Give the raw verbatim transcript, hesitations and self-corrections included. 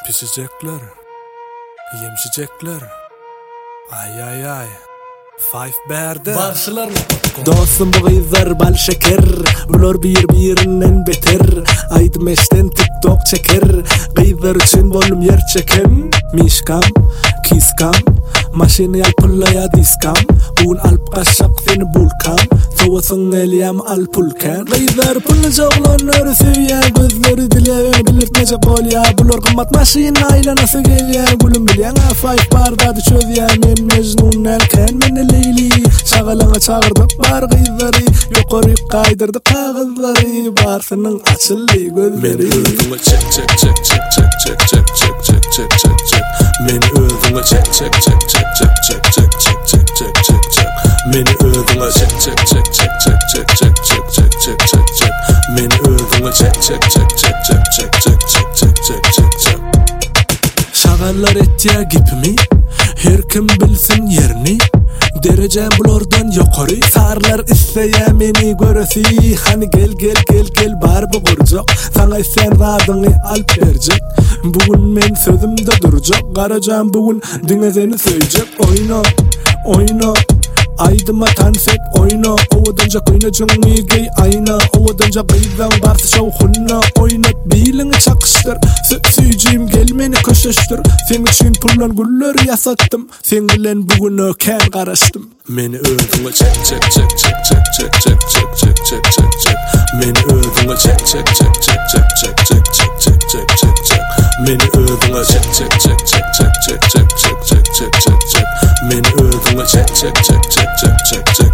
Pişecekler, yemşecekler. Ay ay ay. Five berde Başlar Dostum bu gıyzar bal şeker. Bular bir birinden beter. Aydım eşten TikTok çeker. Gıyzar için bolum yer çekem. Mişkam, kiskam Maşini al pullaya diskam. Bugün alp kaşak seni bulkam. Soğusun eliyam al pulkan. Gıyzar pullu çoğlanları sevya. Gözleri dile belirtmece kol ya. Bular kımmat maşini aylanası gel ya. Gülüm bilyan ha five bardadı çöz ya. Men mecnun elken men leyli. Şağalana çağırdık bar gıyzarı. Yukarı kaydırdık kağızları. Barsının açıldı gözleri. Men özüme çek çek çek çek çek çek çek çek çek çek çek çek. Men özüme çek çek çek çek çek çek çek çek çek çek çek çek. Men özüme çek çek çek çek çek çek çek çek çek çek çek çek. Men özüme çek çek çek çek çek çek çek çek çek çek çek çek. Şağallar ettiya gipimi. Her kim bilsin yerini. Derecem bulardan yukarı. Sarlar isteye meni göresi. Hani gel gel gel gel bar bu kurcak. Sana sen radını alp verecek. Bugün men sözümde duracak. Karacağım bugün dinlezeni söyleyecek. Oyna oyna Aydıma tansek oyna. Ovadanca kıyna cümmi gey ayna. Ovadanca gıydan barsı şavhunna. Oynat bilini çakıştır. Süyücüyüm gel meni köşeştir. Sen için pullan güller yasattım. Sen bilen bugün öken karıştım. Meni özüme çek çek çek çek çek çek çek çek çek çek çek çek. Meni özüme çek çek çek çek çek çek çek çek çek çek çek çek. Meni özüme çek çek çek çek çek çek çek çek çek çek çek çek. Meni özüme çek çek çek çek çek çek çek.